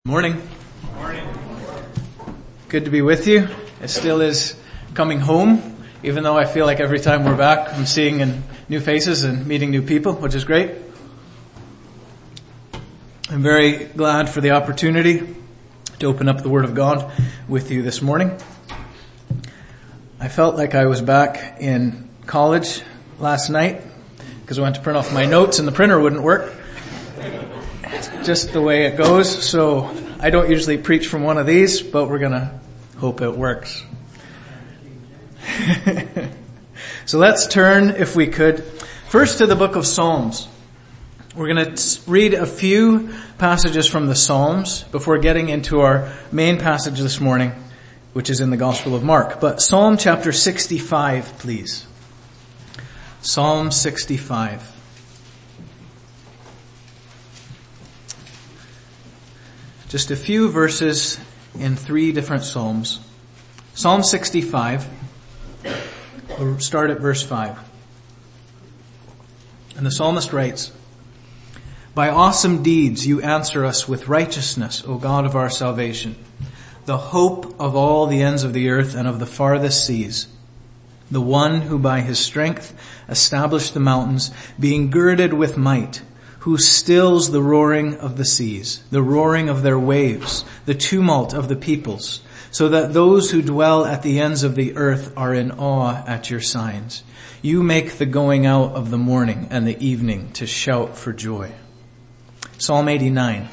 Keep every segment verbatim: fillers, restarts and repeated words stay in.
Morning. Morning. Good to be with you. It still is coming home, even though I feel like every time we're back, I'm seeing and new faces and meeting new people, which is great. I'm very glad for the opportunity to open up the Word of God with you this morning. I felt like I was back in college last night because I went to print off my notes and the printer wouldn't work. Just the way it goes. So I don't usually preach from one of these, but we're going to hope it works. So let's turn, if we could, first to the book of Psalms. We're going to read a few passages from the Psalms before getting into our main passage this morning, which is in the Gospel of Mark. But Psalm chapter sixty-five, please. Psalm sixty-five. Just a few verses in three different Psalms. Psalm sixty-five, we'll start at verse five. And the psalmist writes, "By awesome deeds you answer us with righteousness, O God of our salvation, the hope of all the ends of the earth and of the farthest seas, the one who by his strength established the mountains, being girded with might, who stills the roaring of the seas, the roaring of their waves, the tumult of the peoples, so that those who dwell at the ends of the earth are in awe at your signs. You make the going out of the morning and the evening to shout for joy." Psalm eighty-nine.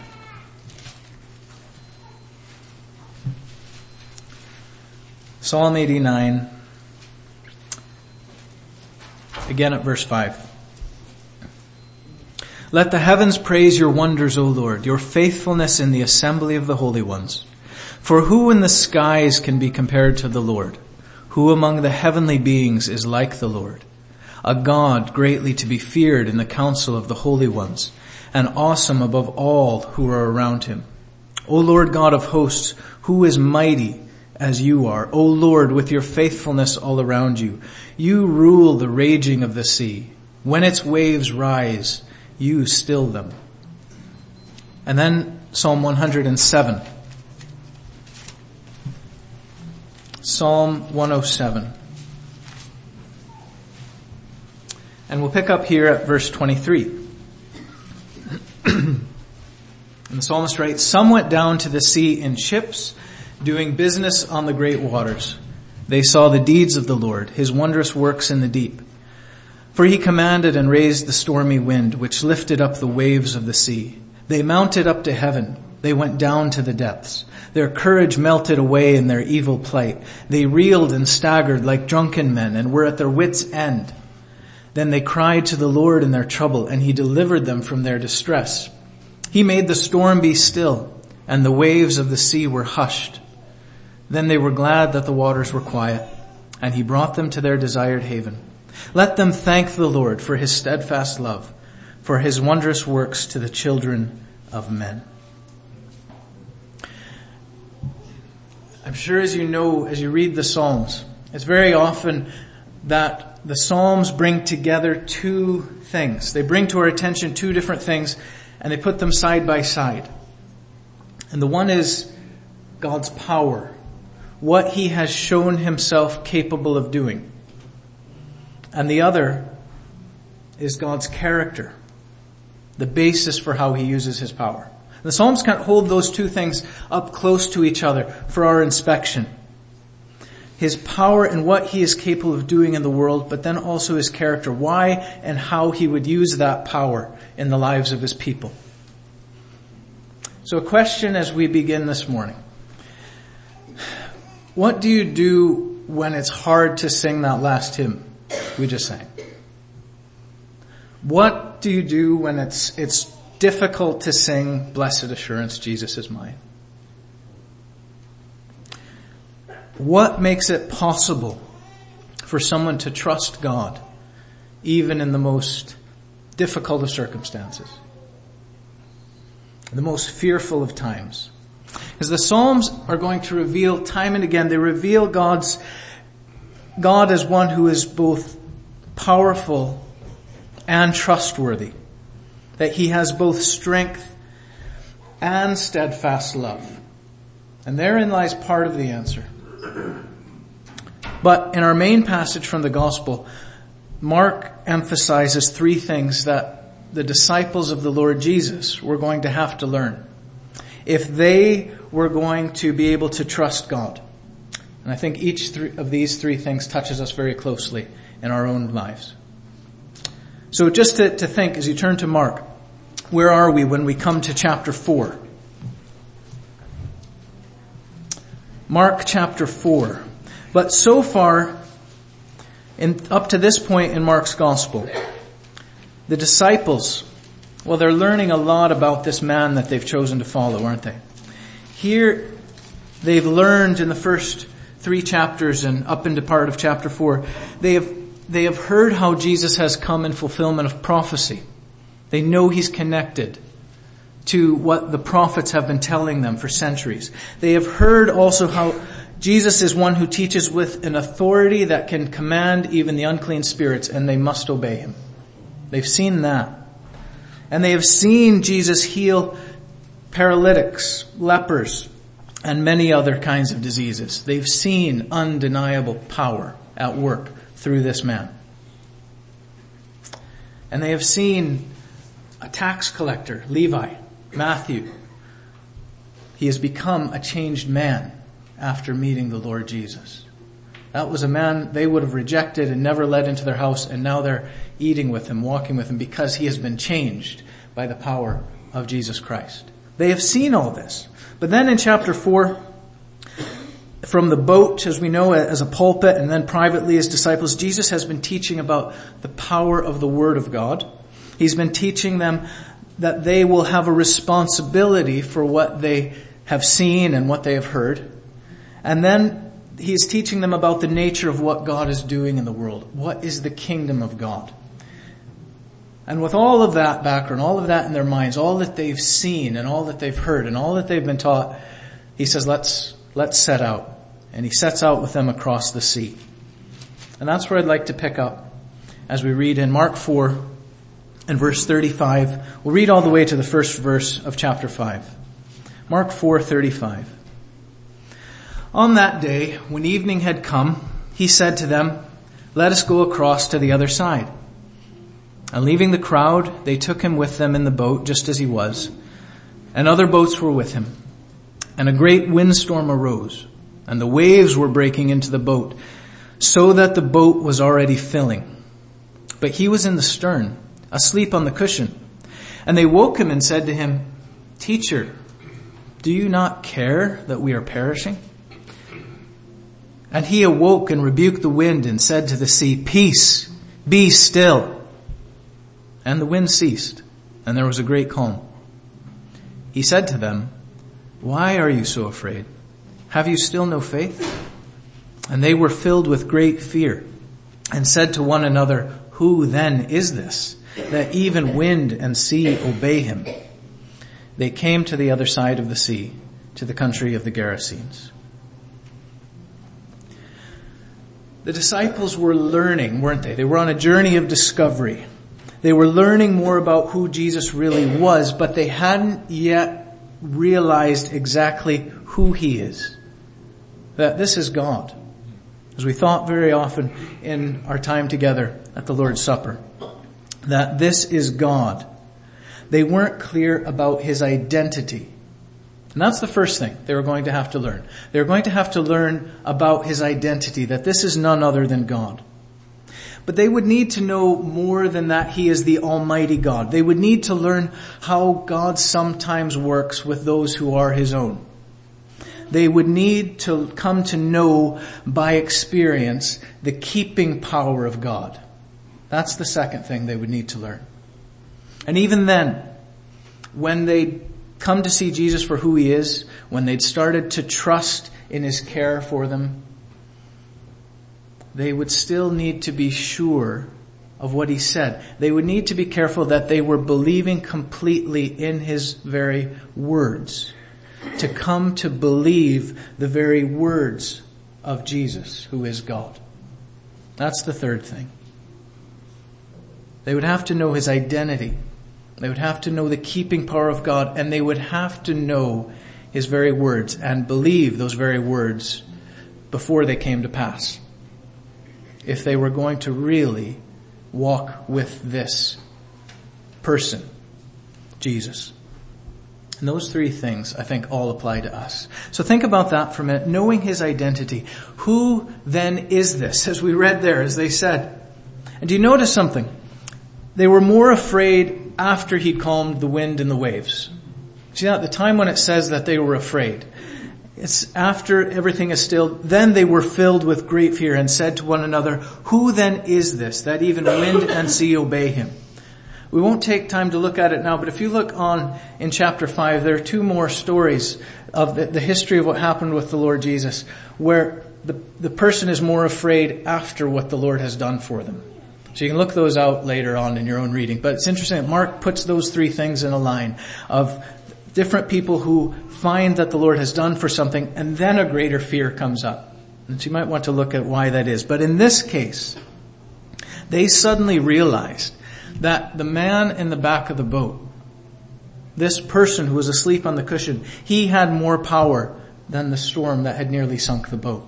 Psalm eighty-nine, again at verse five. "Let the heavens praise your wonders, O Lord, your faithfulness in the assembly of the holy ones. For who in the skies can be compared to the Lord? Who among the heavenly beings is like the Lord? A God greatly to be feared in the council of the holy ones, and awesome above all who are around him. O Lord God of hosts, who is mighty as you are? O Lord, with your faithfulness all around you, you rule the raging of the sea. When its waves rise, you still them." And then Psalm one hundred seven. Psalm one oh seven. And we'll pick up here at verse twenty-three. And the psalmist writes, "Some went down to the sea in ships, doing business on the great waters. They saw the deeds of the Lord, his wondrous works in the deep. For he commanded and raised the stormy wind, which lifted up the waves of the sea. They mounted up to heaven. They went down to the depths. Their courage melted away in their evil plight. They reeled and staggered like drunken men and were at their wits' end. Then they cried to the Lord in their trouble, and he delivered them from their distress. He made the storm be still, and the waves of the sea were hushed. Then they were glad that the waters were quiet, and he brought them to their desired haven. Let them thank the Lord for his steadfast love, for his wondrous works to the children of men." I'm sure as you know, as you read the Psalms, it's very often that the Psalms bring together two things. They bring to our attention two different things, and they put them side by side. And the one is God's power, what he has shown himself capable of doing. And the other is God's character, the basis for how he uses his power. The Psalms can hold those two things up close to each other for our inspection. His power and what he is capable of doing in the world, but then also his character, why and how he would use that power in the lives of his people. So a question as we begin this morning. What do you do when it's hard to sing that last hymn we just sang? What do you do when it's it's difficult to sing "Blessed Assurance, Jesus is Mine"? What makes it possible for someone to trust God even in the most difficult of circumstances, the most fearful of times? Because the Psalms are going to reveal time and again, they reveal God's God as one who is both powerful and trustworthy. That he has both strength and steadfast love. And therein lies part of the answer. But in our main passage from the gospel, Mark emphasizes three things that the disciples of the Lord Jesus were going to have to learn if they were going to be able to trust God. And I think each of these three things touches us very closely in our own lives. So just to, to think, as you turn to Mark, where are we when we come to chapter four? Mark chapter four. But so far, in, up to this point in Mark's gospel, the disciples, well, they're learning a lot about this man that they've chosen to follow, aren't they? Here, they've learned in the first three chapters and up into part of chapter four, they have, they have heard how Jesus has come in fulfillment of prophecy. They know he's connected to what the prophets have been telling them for centuries. They have heard also how Jesus is one who teaches with an authority that can command even the unclean spirits, and they must obey him. They've seen that. And they have seen Jesus heal paralytics, lepers, and many other kinds of diseases. They've seen undeniable power at work through this man. And they have seen a tax collector, Levi, Matthew. He has become a changed man after meeting the Lord Jesus. That was a man they would have rejected and never let into their house, and now they're eating with him, walking with him, because he has been changed by the power of Jesus Christ. They have seen all this. But then in chapter four, from the boat, as we know, as a pulpit, and then privately as disciples, Jesus has been teaching about the power of the Word of God. He's been teaching them that they will have a responsibility for what they have seen and what they have heard. And then he's teaching them about the nature of what God is doing in the world. What is the kingdom of God? And with all of that background, all of that in their minds, all that they've seen and all that they've heard and all that they've been taught, he says, let's, let's set out. And he sets out with them across the sea. And that's where I'd like to pick up as we read in Mark four and verse thirty-five. We'll read all the way to the first verse of chapter five. Mark four thirty-five. On that day, when evening had come, he said to them, let us go across to the other side. And leaving the crowd, they took him with them in the boat, just as he was. And other boats were with him. And a great windstorm arose, and the waves were breaking into the boat, so that the boat was already filling. But he was in the stern, asleep on the cushion. And they woke him and said to him, Teacher, do you not care that we are perishing? And he awoke and rebuked the wind and said to the sea, Peace, be still. And the wind ceased, and there was a great calm. He said to them, Why are you so afraid? Have you still no faith? And they were filled with great fear and said to one another, Who then is this, that even wind and sea obey him? They came to the other side of the sea, to the country of the Gerasenes. The disciples were learning, weren't they? They were on a journey of discovery. They were learning more about who Jesus really was, but they hadn't yet realized exactly who he is. That this is God. As we thought very often in our time together at the Lord's Supper, that this is God. They weren't clear about his identity. And that's the first thing they were going to have to learn. They were going to have to learn about his identity, that this is none other than God. But they would need to know more than that he is the Almighty God. They would need to learn how God sometimes works with those who are his own. They would need to come to know by experience the keeping power of God. That's the second thing they would need to learn. And even then, when they come to see Jesus for who he is, when they'd started to trust in his care for them, they would still need to be sure of what he said. They would need to be careful that they were believing completely in his very words, to come to believe the very words of Jesus, who is God. That's the third thing. They would have to know his identity. They would have to know the keeping power of God, and they would have to know his very words and believe those very words before they came to pass, if they were going to really walk with this person, Jesus. And those three things, I think, all apply to us. So think about that for a minute. Knowing his identity. Who then is this? As we read there, as they said. And do you notice something? They were more afraid after he calmed the wind and the waves. See, at the time when it says that they were afraid, it's after everything is stilled. Then they were filled with great fear and said to one another, who then is this that even wind and sea obey him? We won't take time to look at it now, but if you look on in chapter five, there are two more stories of the, the history of what happened with the Lord Jesus, where the, the person is more afraid after what the Lord has done for them. So you can look those out later on in your own reading. But it's interesting that Mark puts those three things in a line of different people who find that the Lord has done for something, and then a greater fear comes up. And so you might want to look at why that is. But in this case, they suddenly realized that the man in the back of the boat, this person who was asleep on the cushion, he had more power than the storm that had nearly sunk the boat.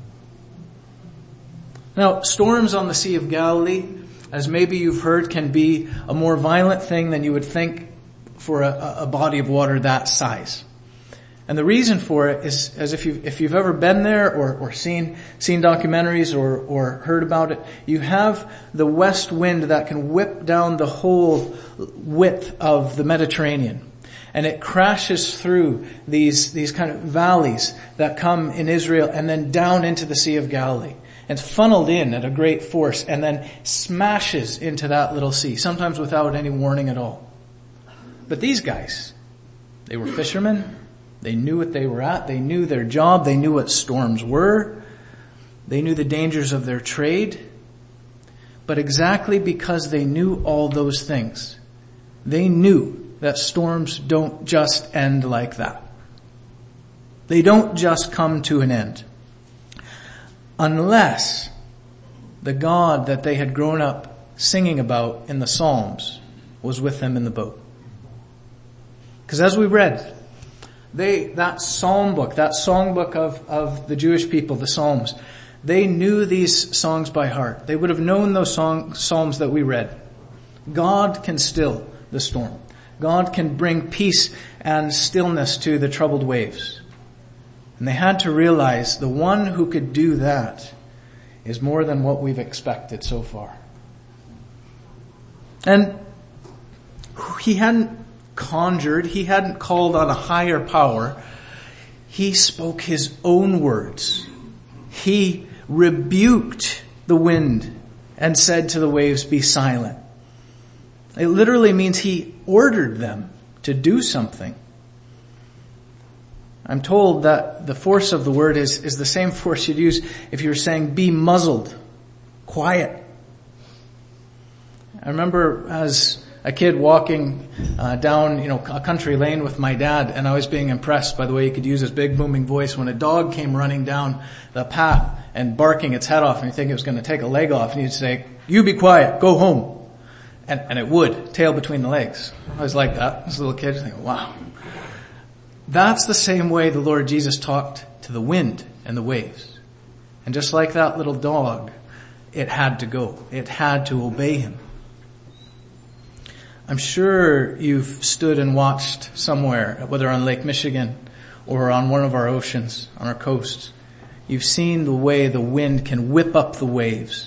Now, storms on the Sea of Galilee, as maybe you've heard, can be a more violent thing than you would think for a, a body of water that size. And the reason for it is, as if you've, if you've ever been there or, or seen, seen documentaries or, or heard about it, you have the west wind that can whip down the whole width of the Mediterranean. And it crashes through these, these kind of valleys that come in Israel and then down into the Sea of Galilee. And it's funneled in at a great force and then smashes into that little sea, sometimes without any warning at all. But these guys, they were fishermen. They knew what they were at. They knew their job. They knew what storms were. They knew the dangers of their trade. But exactly because they knew all those things, they knew that storms don't just end like that. They don't just come to an end. Unless the God that they had grown up singing about in the Psalms was with them in the boat. Because as we read, they, that psalm book, that song book of, of the Jewish people, the Psalms, they knew these songs by heart. They would have known those song, Psalms that we read. God can still the storm. God can bring peace and stillness to the troubled waves. And they had to realize the one who could do that is more than what we've expected so far. And he hadn't conjured, he hadn't called on a higher power. He spoke his own words. He rebuked the wind and said to the waves, "Be silent." It literally means he ordered them to do something. I'm told that the force of the word is, is the same force you'd use if you were saying, "Be muzzled, quiet." I remember as a kid walking uh, down, you know, a country lane with my dad, and I was being impressed by the way he could use his big booming voice when a dog came running down the path and barking its head off, and you think it was going to take a leg off, and he'd say, "You be quiet, go home." And, and it would, tail between the legs. I was like that as a little kid, thinking, wow. That's the same way the Lord Jesus talked to the wind and the waves. And just like that little dog, it had to go. It had to obey him. I'm sure you've stood and watched somewhere, whether on Lake Michigan or on one of our oceans, on our coasts. You've seen the way the wind can whip up the waves.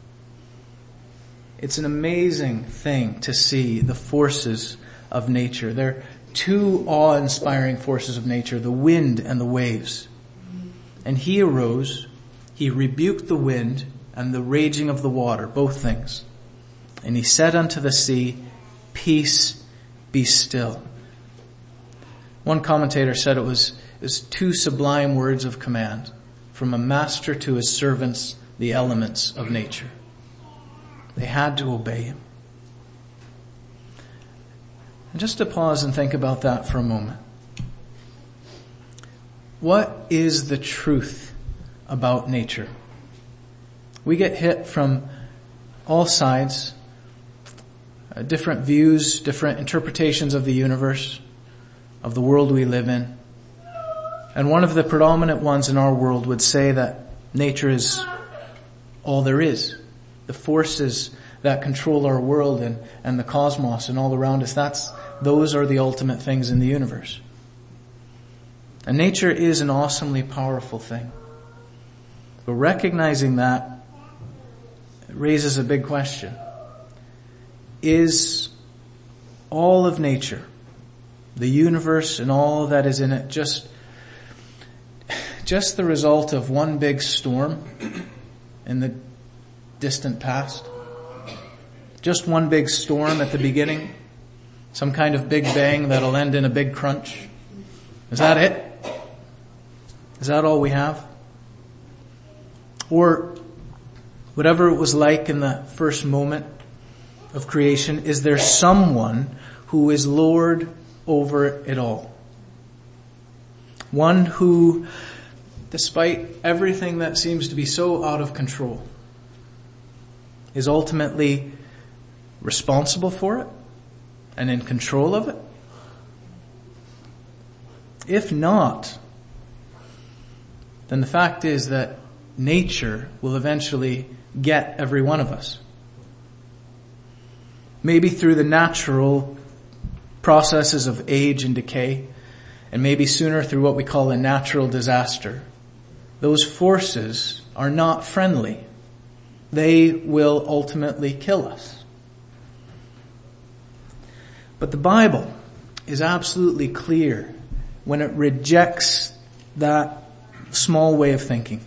It's an amazing thing to see the forces of nature. They're two awe-inspiring forces of nature, the wind and the waves. And he arose, he rebuked the wind and the raging of the water, both things. And he said unto the sea, "Peace, be still." One commentator said it was, it was two sublime words of command from a master to his servants, the elements of nature. They had to obey him. And just to pause and think about that for a moment. What is the truth about nature? We get hit from all sides. uh, different views, different interpretations of the universe, of the world we live in. And one of the predominant ones in our world would say that nature is all there is. The forces that control our world and, and the cosmos and all around us, that's, those are the ultimate things in the universe. And nature is an awesomely powerful thing. But recognizing that raises a big question. Is all of nature, the universe and all that is in it, just, just the result of one big storm in the distant past? Just one big storm at the beginning? Some kind of big bang that'll end in a big crunch? Is that it? Is that all we have? Or whatever it was like in the first moment of creation, is there someone who is Lord over it all? One who, despite everything that seems to be so out of control, is ultimately responsible for it and in control of it? If not, then the fact is that nature will eventually get every one of us. Maybe through the natural processes of age and decay, and maybe sooner through what we call a natural disaster. Those forces are not friendly. They will ultimately kill us. But the Bible is absolutely clear when it rejects that small way of thinking.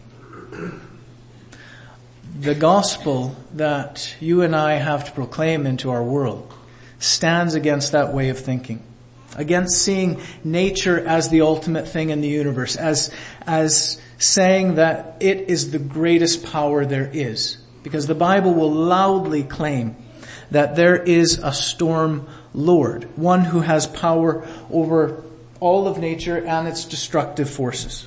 The gospel that you and I have to proclaim into our world stands against that way of thinking, against seeing nature as the ultimate thing in the universe, as, as saying that it is the greatest power there is. Because the Bible will loudly claim that there is a storm Lord, one who has power over all of nature and its destructive forces.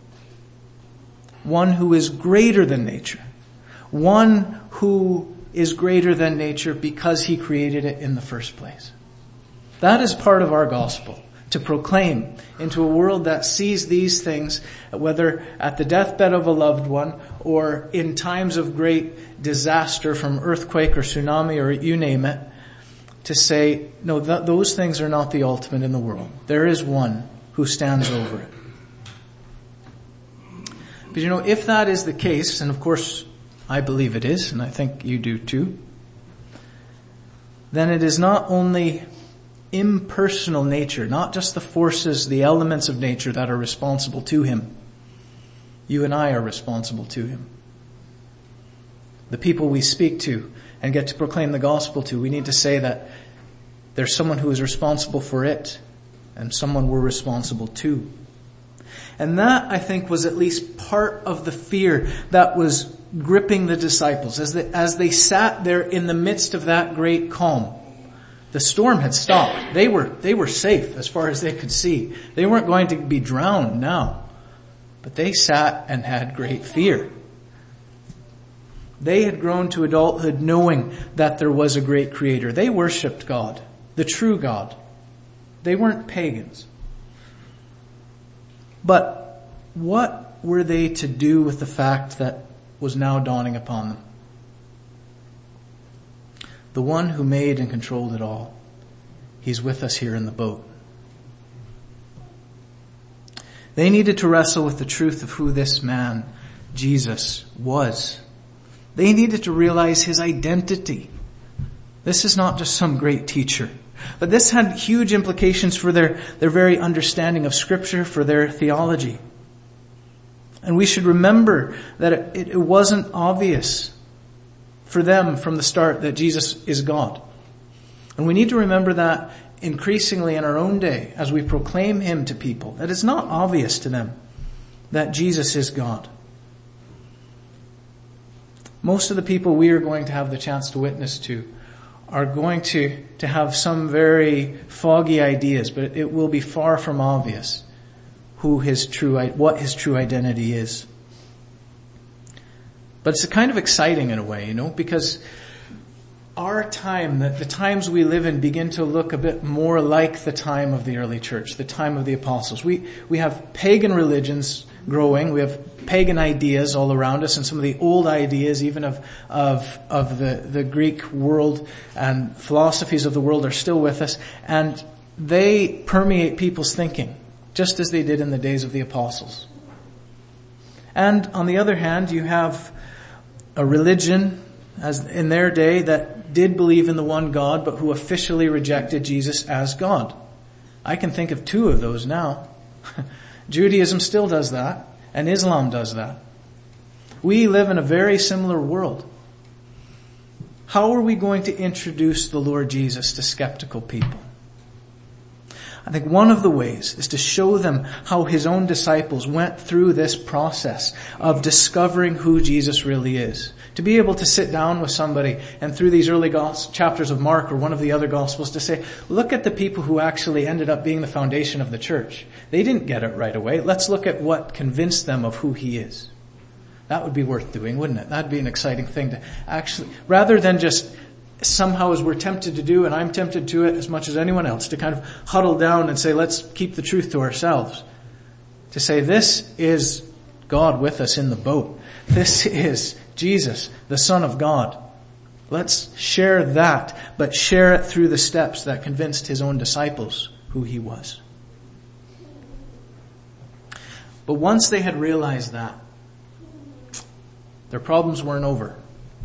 One who is greater than nature. One who is greater than nature because he created it in the first place. That is part of our gospel, to proclaim into a world that sees these things, whether at the deathbed of a loved one or in times of great disaster from earthquake or tsunami or you name it, to say, no, th- those things are not the ultimate in the world. There is one who stands over it. But you know, if that is the case, and of course I believe it is, and I think you do too, then it is not only impersonal nature, not just the forces, the elements of nature that are responsible to him. You and I are responsible to him. The people we speak to and get to proclaim the gospel to, we need to say that there's someone who is responsible for it and someone we're responsible to. And that, I think, was at least part of the fear that was gripping the disciples as they, as they sat there in the midst of that great calm. The storm had stopped. They were, they were safe as far as they could see. They weren't going to be drowned now. But they sat and had great fear. They had grown to adulthood knowing that there was a great creator. They worshipped God, the true God. They weren't pagans. But what were they to do with the fact that was now dawning upon them? The one who made and controlled it all, he's with us here in the boat. They needed to wrestle with the truth of who this man, Jesus, was. They needed to realize his identity. This is not just some great teacher, but this had huge implications for their, their very understanding of Scripture, for their theology. And we should remember that it, it wasn't obvious for them from the start that Jesus is God. And we need to remember that increasingly in our own day as we proclaim him to people, that it's not obvious to them that Jesus is God. Most of the people we are going to have the chance to witness to are going to, to have some very foggy ideas, but it will be far from obvious who his true, what his true identity is. But it's kind of exciting in a way, you know, because our time, the, the times we live in, begin to look a bit more like the time of the early church, the time of the apostles. We, we have pagan religions growing. We have pagan ideas all around us, and some of the old ideas even of, of, of the, the Greek world and philosophies of the world are still with us, and they permeate people's thinking, just as they did in the days of the apostles. And on the other hand, you have a religion, as in their day, that did believe in the one God, but who officially rejected Jesus as God. I can think of two of those now. Judaism still does that, and Islam does that. We live in a very similar world. How are we going to introduce the Lord Jesus to skeptical people? I think one of the ways is to show them how his own disciples went through this process of discovering who Jesus really is. To be able to sit down with somebody and through these early gospel, chapters of Mark or one of the other Gospels to say, look at the people who actually ended up being the foundation of the church. They didn't get it right away. Let's look at what convinced them of who he is. That would be worth doing, wouldn't it? That'd be an exciting thing to actually, rather than just somehow, as we're tempted to do, and I'm tempted to it as much as anyone else, to kind of huddle down and say, let's keep the truth to ourselves. To say, this is God with us in the boat. This is Jesus, the Son of God. Let's share that, but share it through the steps that convinced his own disciples who he was. But once they had realized that, their problems weren't over.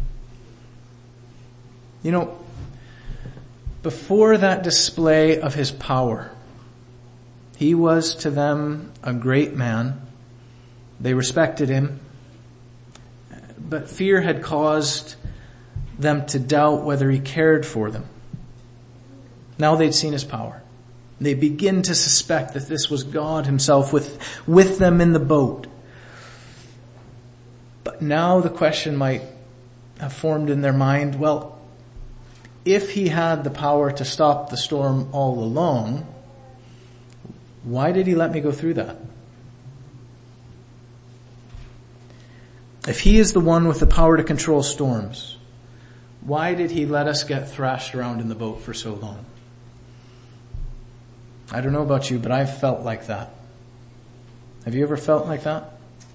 You know, before that display of his power, he was to them a great man. They respected him. But fear had caused them to doubt whether he cared for them. Now they'd seen his power. They begin to suspect that this was God himself with, with them in the boat. But now the question might have formed in their mind, well, if he had the power to stop the storm all along, why did he let me go through that? If he is the one with the power to control storms, why did he let us get thrashed around in the boat for so long? I don't know about you, but I've felt like that. Have you ever felt like that?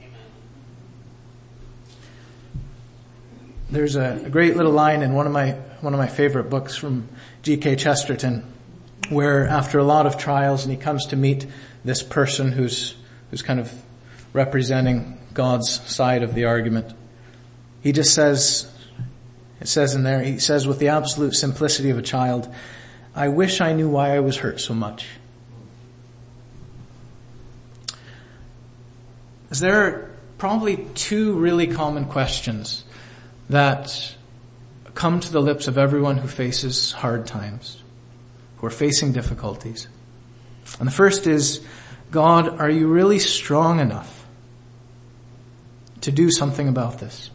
There's a, a great little line in one of my one of my favorite books from G K Chesterton, where after a lot of trials, and he comes to meet this person who's who's kind of representing God's side of the argument. He just says, it says in there, he says with the absolute simplicity of a child, I wish I knew why I was hurt so much. There are probably two really common questions that come to the lips of everyone who faces hard times, who are facing difficulties. And the first is, God, are you really strong enough to do something about this?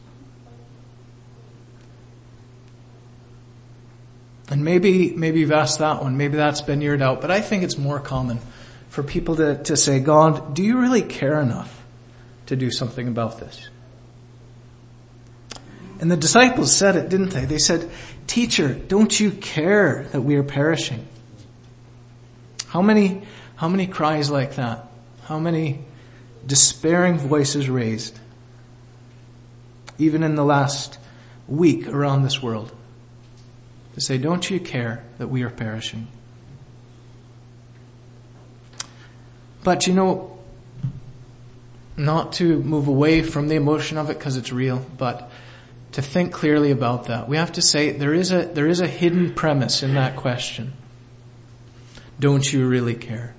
And maybe, maybe you've asked that one, maybe that's been your doubt, but I think it's more common for people to, to say, God, do you really care enough to do something about this? And the disciples said it, didn't they? They said, Teacher, don't you care that we are perishing? How many, how many cries like that? How many despairing voices raised? Even in the last week around this world. To say, don't you care that we are perishing? But you know, not to move away from the emotion of it because it's real, but to think clearly about that. We have to say there is a, there is a hidden premise in that question. Don't you really care?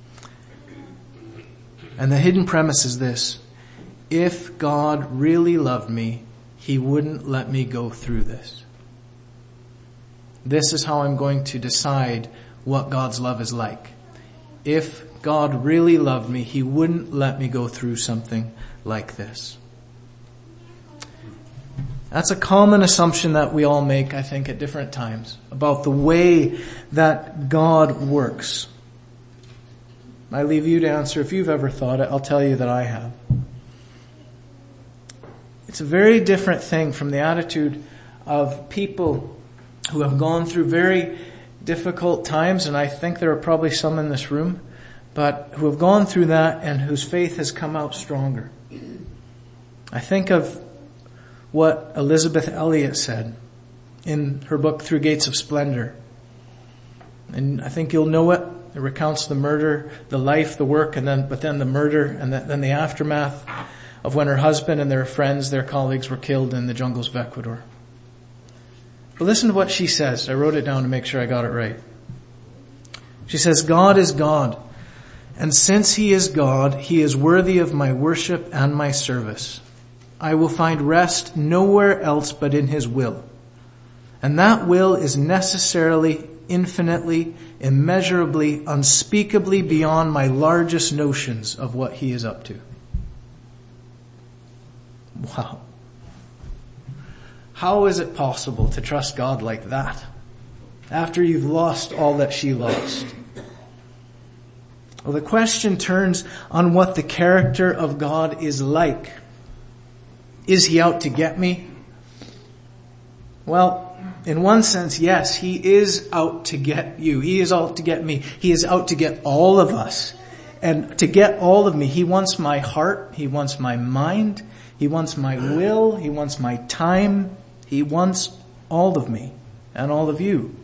And the hidden premise is this. If God really loved me, he wouldn't let me go through this. This is how I'm going to decide what God's love is like. If God really loved me, he wouldn't let me go through something like this. That's a common assumption that we all make, I think, at different times about the way that God works. I leave you to answer if you've ever thought it. I'll tell you that I have. It's a very different thing from the attitude of people who have gone through very difficult times, and I think there are probably some in this room, but who have gone through that and whose faith has come out stronger. I think of what Elizabeth Elliot said in her book Through Gates of Splendor. And I think you'll know it. It recounts the murder, the life, the work, and then, but then the murder and the, then the aftermath of when her husband and their friends, their colleagues were killed in the jungles of Ecuador. But listen to what she says. I wrote it down to make sure I got it right. She says, God is God. And since he is God, he is worthy of my worship and my service. I will find rest nowhere else but in his will. And that will is necessarily, infinitely, immeasurably, unspeakably beyond my largest notions of what he is up to. Wow. How is it possible to trust God like that after you've lost all that she lost? Well, the question turns on what the character of God is like. Is he out to get me? Well, in one sense, yes, he is out to get you. He is out to get me. He is out to get all of us. And to get all of me, he wants my heart. He wants my mind. He wants my will. He wants my time. He wants all of me and all of you.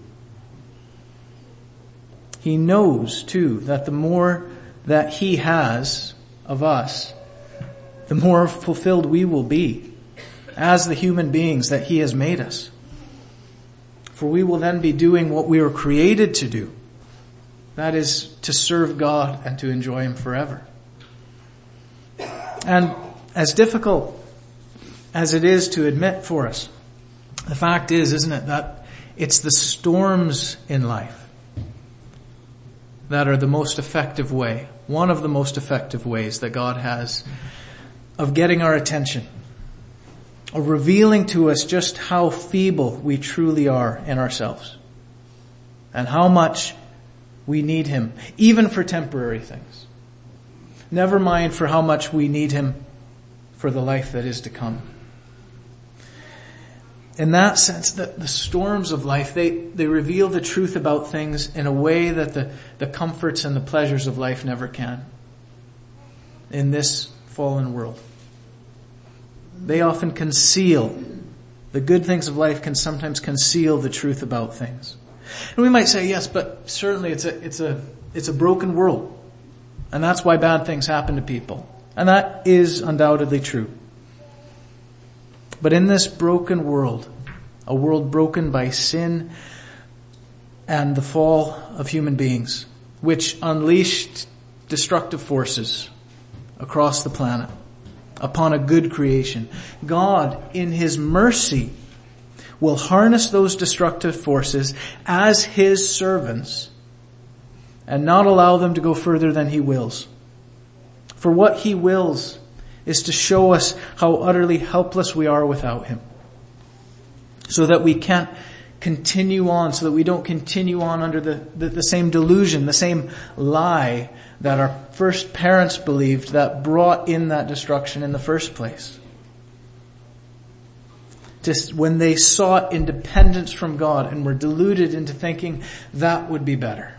He knows, too, that the more that he has of us, the more fulfilled we will be as the human beings that he has made us. For we will then be doing what we were created to do. That is, to serve God and to enjoy him forever. And as difficult as it is to admit for us, the fact is, isn't it, that it's the storms in life that are the most effective way, one of the most effective ways that God has of getting our attention, of revealing to us just how feeble we truly are in ourselves and how much we need him, even for temporary things. Never mind for how much we need him for the life that is to come. In that sense, the, the storms of life, they, they reveal the truth about things in a way that the, the comforts and the pleasures of life never can. In this fallen world. They often conceal, the good things of life can sometimes conceal the truth about things. And we might say, yes, but certainly it's a, it's a, it's a broken world. And that's why bad things happen to people. And that is undoubtedly true. But in this broken world, a world broken by sin and the fall of human beings, which unleashed destructive forces across the planet upon a good creation, God, in his mercy, will harness those destructive forces as his servants and not allow them to go further than he wills. For what he wills is to show us how utterly helpless we are without him. So that we can't continue on, so that we don't continue on under the, the, the same delusion, the same lie that our first parents believed that brought in that destruction in the first place. Just when they sought independence from God and were deluded into thinking that would be better.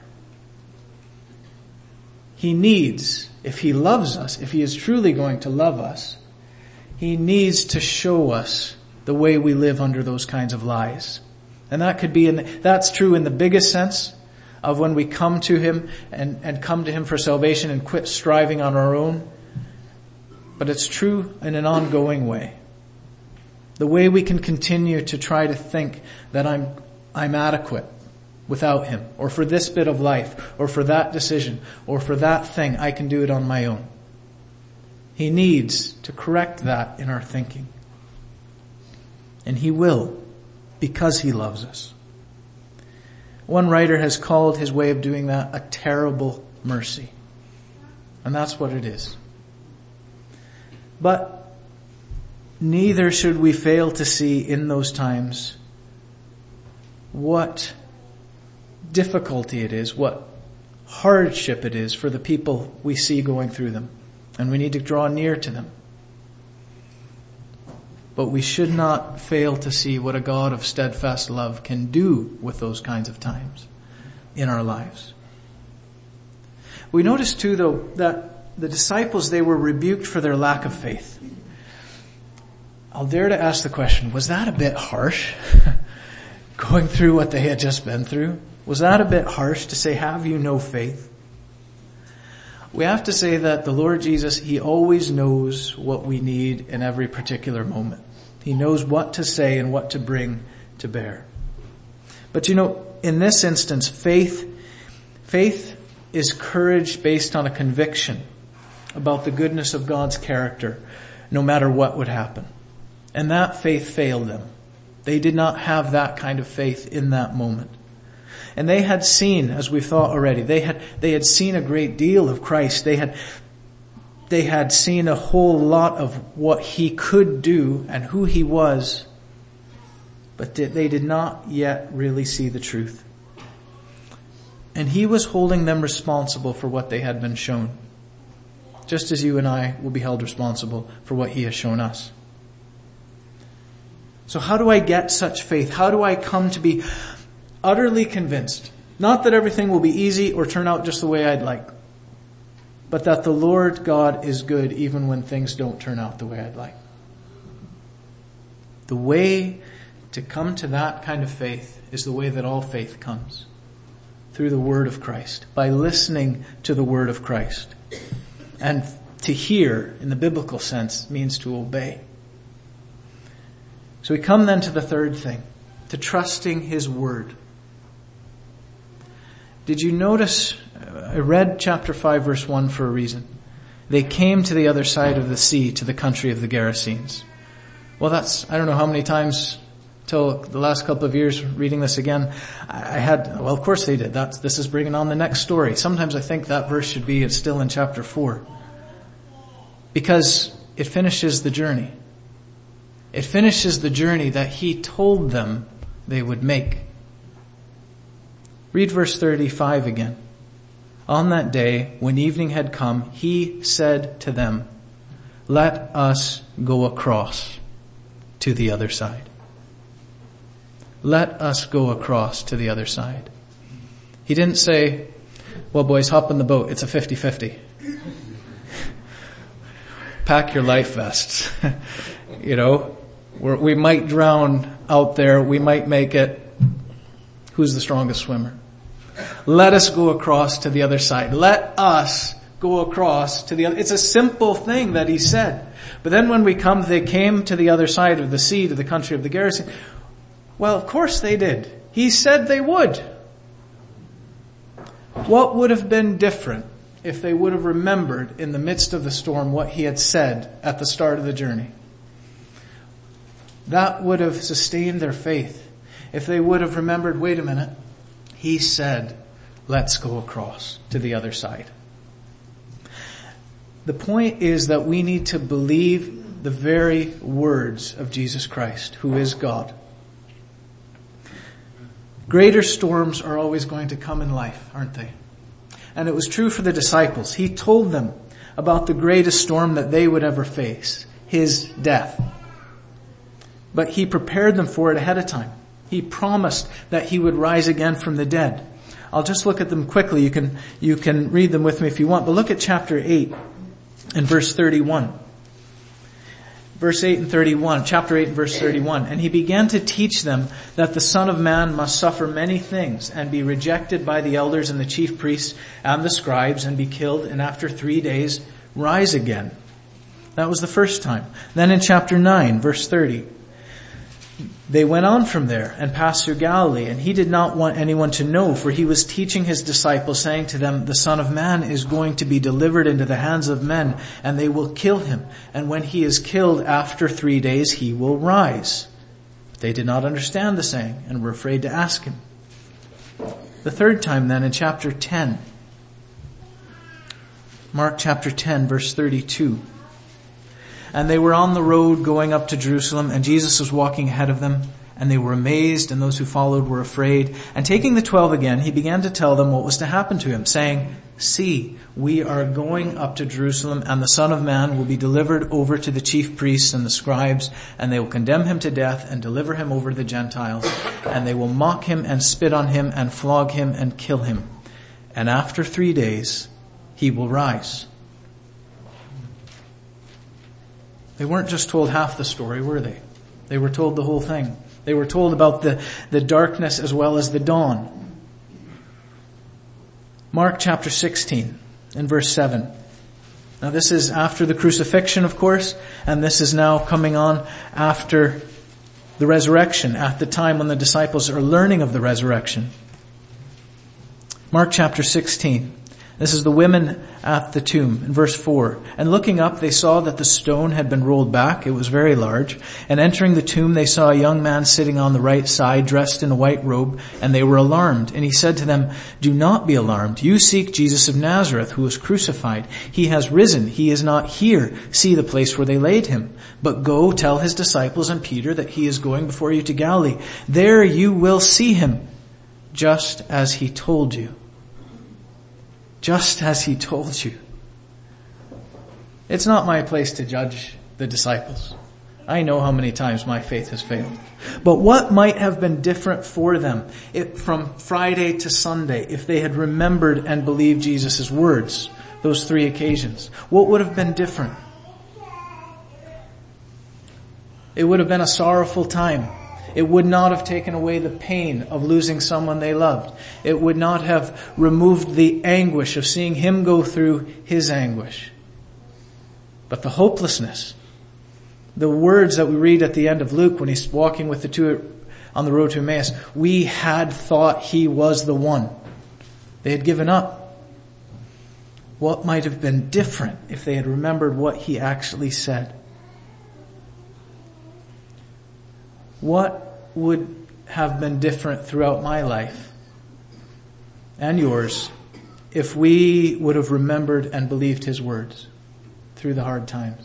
He needs, if he loves us, if he is truly going to love us, he needs to show us the way we live under those kinds of lies. And that could be, in, that's true in the biggest sense of when we come to him and, and come to him for salvation and quit striving on our own. But it's true in an ongoing way. The way we can continue to try to think that I'm, I'm adequate without him, or for this bit of life, or for that decision, or for that thing, I can do it on my own. He needs to correct that in our thinking. And he will, because he loves us. One writer has called his way of doing that a terrible mercy. And that's what it is. But neither should we fail to see in those times what difficulty it is, what hardship it is for the people we see going through them. And we need to draw near to them. but we should not fail to see what a God of steadfast love can do with those kinds of times in our lives. We notice too, though, that the disciples, they were rebuked for their lack of faith. I'll dare to ask the question, was that a bit harsh? Going through what they had just been through? Was that a bit harsh to say, have you no faith? We have to say that the Lord Jesus, He always knows what we need in every particular moment. He knows what to say and what to bring to bear. But you know, in this instance, faith, faith is courage based on a conviction about the goodness of God's character, no matter what would happen. And that faith failed them. They did not have that kind of faith in that moment. And they had seen, as we've thought already, they had, they had seen a great deal of Christ. They had, they had seen a whole lot of what He could do and who He was, but they did not yet really see the truth. And He was holding them responsible for what they had been shown, just as you and I will be held responsible for what He has shown us. So how do I get such faith? How do I come to be utterly convinced, not that everything will be easy or turn out just the way I'd like, but that the Lord God is good even when things don't turn out the way I'd like? The way to come to that kind of faith is the way that all faith comes, through the Word of Christ, by listening to the Word of Christ. And to hear, in the biblical sense, means to obey. So we come then to the third thing, to trusting His Word. Did you notice, I read chapter five verse one for a reason. They came to the other side of the sea, to the country of the Gerasenes. Well, that's, I don't know how many times till the last couple of years reading this again, I had, well, of course they did. That's, this is bringing on the next story. Sometimes I think that verse should be still in chapter four. Because it finishes the journey. It finishes the journey that He told them they would make. Read verse thirty-five again. On that day, when evening had come, He said to them, "Let us go across to the other side." Let us go across to the other side. He didn't say, well, boys, hop in the boat. It's a fifty-fifty. Pack your life vests. You know, we're, we might drown out there. We might make it. Who's the strongest swimmer? Let us go across to the other side. Let us go across to the other. It's a simple thing that He said. But then when we come, they came to the other side of the sea, to the country of the Gerasenes. Well, of course they did. He said they would. What would have been different if they would have remembered in the midst of the storm what He had said at the start of the journey? That would have sustained their faith. If they would have remembered, wait a minute, He said, let's go across to the other side. The point is that we need to believe the very words of Jesus Christ, who is God. Greater storms are always going to come in life, aren't they? And it was true for the disciples. He told them about the greatest storm that they would ever face, His death. But He prepared them for it ahead of time. He promised that He would rise again from the dead. I'll just look at them quickly. You can, you can read them with me if you want. But look at chapter eight and verse thirty-one. Verse eight and thirty-one, chapter eight and verse thirty-one. And He began to teach them that the Son of Man must suffer many things and be rejected by the elders and the chief priests and the scribes and be killed, and after three days rise again. That was the first time. Then in chapter nine, verse thirty, they went on from there and passed through Galilee, and He did not want anyone to know, for He was teaching His disciples, saying to them, the Son of Man is going to be delivered into the hands of men, and they will kill Him. And when He is killed, after three days He will rise. But they did not understand the saying and were afraid to ask Him. The third time then in chapter ten, Mark chapter ten, verse thirty-two. And they were on the road going up to Jerusalem, and Jesus was walking ahead of them, and they were amazed, and those who followed were afraid. And taking the twelve again, He began to tell them what was to happen to Him, saying, See, we are going up to Jerusalem, and the Son of Man will be delivered over to the chief priests and the scribes, and they will condemn him to death and deliver him over to the Gentiles, and they will mock him and spit on him and flog him and kill him. And after three days, he will rise. They weren't just told half the story, were they? They were told the whole thing. They were told about the, the darkness as well as the dawn. Mark chapter sixteen and verse seven. Now this is after the crucifixion, of course, and this is now coming on after the resurrection, at the time when the disciples are learning of the resurrection. Mark chapter sixteen. This is the women at the tomb in verse four. And looking up, they saw that the stone had been rolled back. It was very large. And entering the tomb, they saw a young man sitting on the right side, dressed in a white robe, and they were alarmed. And he said to them, "Do not be alarmed. You seek Jesus of Nazareth, who was crucified. He has risen. He is not here. See the place where they laid him. But go tell his disciples and Peter that he is going before you to Galilee. There you will see him, just as he told you." Just as he told you. It's not my place to judge the disciples. I know how many times my faith has failed. But what might have been different for them if, from Friday to Sunday, if they had remembered and believed Jesus' words, those three occasions? What would have been different? It would have been a sorrowful time. It would not have taken away the pain of losing someone they loved. It would not have removed the anguish of seeing him go through his anguish. But the hopelessness, the words that we read at the end of Luke when he's walking with the two on the road to Emmaus, we had thought he was the one. They had given up. What might have been different if they had remembered what he actually said? What would have been different throughout my life and yours if we would have remembered and believed his words through the hard times?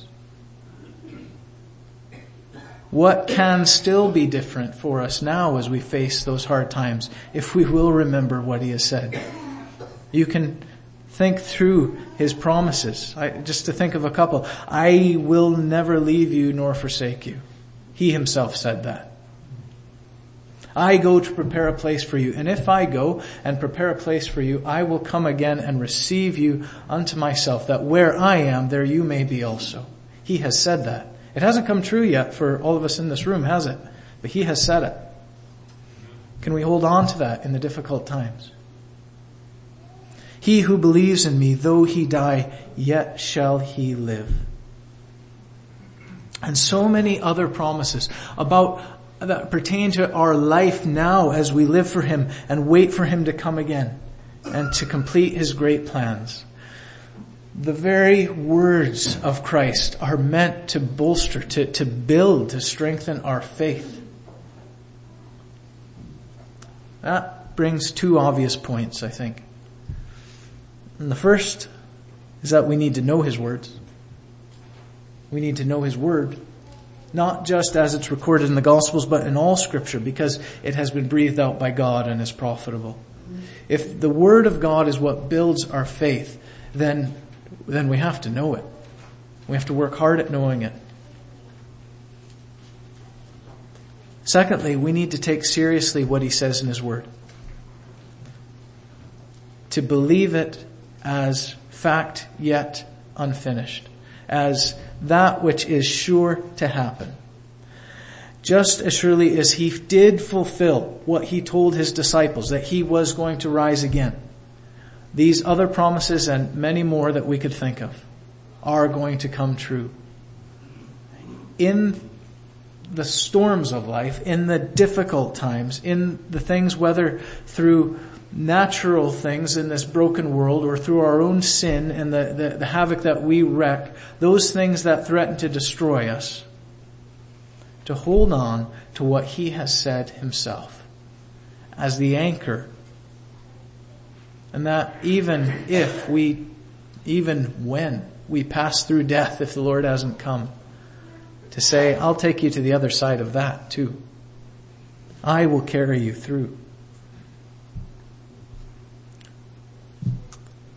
What can still be different for us now as we face those hard times if we will remember what he has said? You can think through his promises. I, just to think of a couple. I will never leave you nor forsake you. He himself said that. I go to prepare a place for you. And if I go and prepare a place for you, I will come again and receive you unto myself, that where I am, there you may be also. He has said that. It hasn't come true yet for all of us in this room, has it? But he has said it. Can we hold on to that in the difficult times? He who believes in me, though he die, yet shall he live. And so many other promises about that pertain to our life now as we live for him and wait for him to come again and to complete his great plans. The very words of Christ are meant to bolster, to, to build, to strengthen our faith. That brings two obvious points, I think. And the first is that we need to know his words. We need to know his word, not just as it's recorded in the Gospels, but in all Scripture, because it has been breathed out by God and is profitable. If the word of God is what builds our faith, then, then we have to know it. We have to work hard at knowing it. Secondly, we need to take seriously what he says in his word. To believe it as fact yet unfinished, as that which is sure to happen. Just as surely as he did fulfill what he told his disciples, that he was going to rise again, these other promises and many more that we could think of are going to come true. In the storms of life, in the difficult times, in the things, whether through natural things in this broken world or through our own sin and the, the, the havoc that we wreak, those things that threaten to destroy us, to hold on to what he has said himself as the anchor. And that even if we, even when we pass through death, if the Lord hasn't come, to say, I'll take you to the other side of that too. I will carry you through.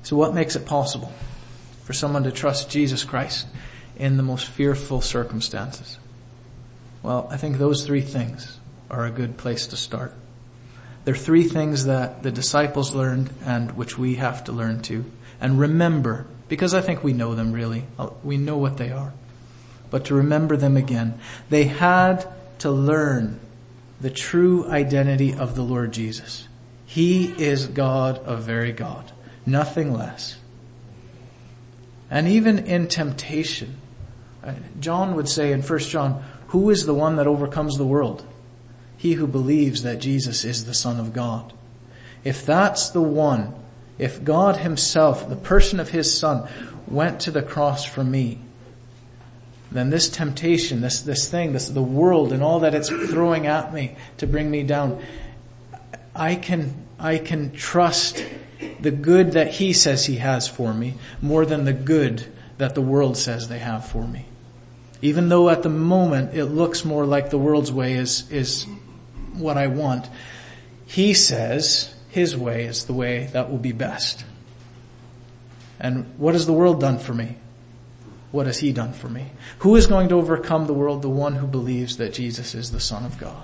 So what makes it possible for someone to trust Jesus Christ in the most fearful circumstances? Well, I think those three things are a good place to start. There are three things that the disciples learned and which we have to learn too. And remember, because I think we know them really. We know what they are. But to remember them again. They had to learn the true identity of the Lord Jesus. He is God of very God. Nothing less. And even in temptation, John would say in First John, who is the one that overcomes the world? He who believes that Jesus is the Son of God. If that's the one, if God himself, the person of his Son, went to the cross for me, then this temptation, this, this thing, this, the world and all that it's throwing at me to bring me down, I can, I can trust the good that he says he has for me more than the good that the world says they have for me. Even though at the moment it looks more like the world's way is, is what I want, he says his way is the way that will be best. And what has the world done for me? What has he done for me? Who is going to overcome the world? The one who believes that Jesus is the Son of God.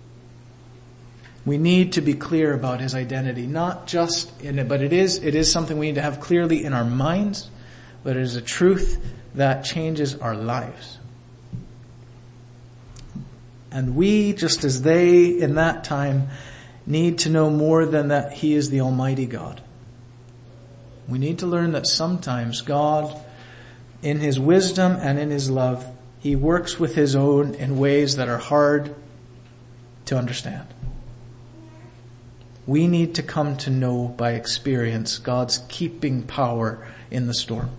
We need to be clear about his identity, not just in it, but it is, it is something we need to have clearly in our minds, but it is a truth that changes our lives. And we, just as they in that time, need to know more than that he is the Almighty God. We need to learn that sometimes God, in his wisdom and in his love, he works with his own in ways that are hard to understand. We need to come to know by experience God's keeping power in the storm.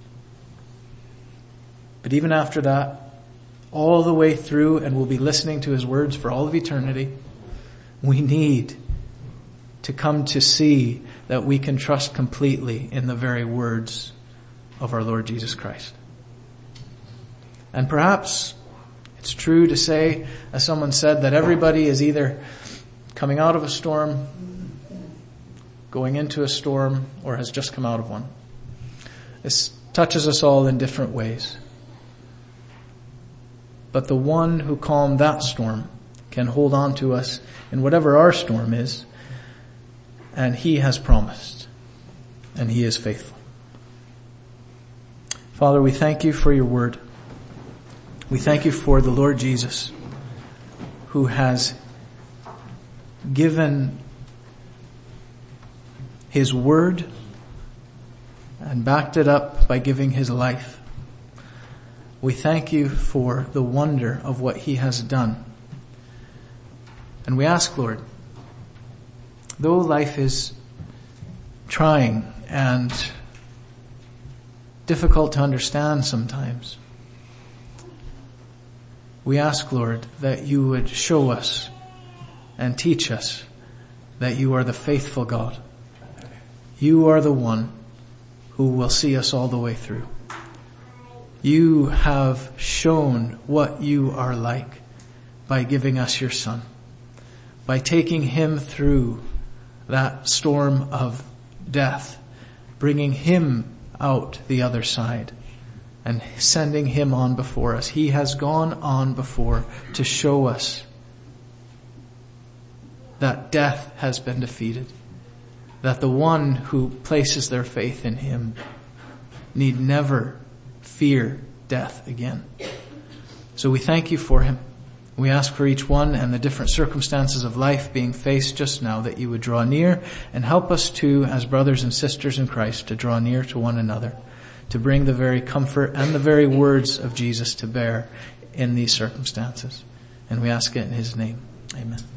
But even after that, all the way through, and we'll be listening to his words for all of eternity, we need to come to see that we can trust completely in the very words of our Lord Jesus Christ. And perhaps it's true to say, as someone said, that everybody is either coming out of a storm, going into a storm, or has just come out of one. This touches us all in different ways. But the one who calmed that storm can hold on to us in whatever our storm is, and he has promised, and he is faithful. Father, we thank you for your word. We thank you for the Lord Jesus, who has given his word and backed it up by giving his life. We thank you for the wonder of what he has done. And we ask, Lord, though life is trying and difficult to understand sometimes, we ask, Lord, that you would show us and teach us that you are the faithful God. You are the one who will see us all the way through. You have shown what you are like by giving us your Son, by taking him through that storm of death, bringing him out the other side and sending him on before us. He has gone on before to show us that death has been defeated, that the one who places their faith in him need never fear death again. So we thank you for him. We ask for each one and the different circumstances of life being faced just now, that you would draw near and help us too, as brothers and sisters in Christ, to draw near to one another, to bring the very comfort and the very words of Jesus to bear in these circumstances. And we ask it in his name. Amen.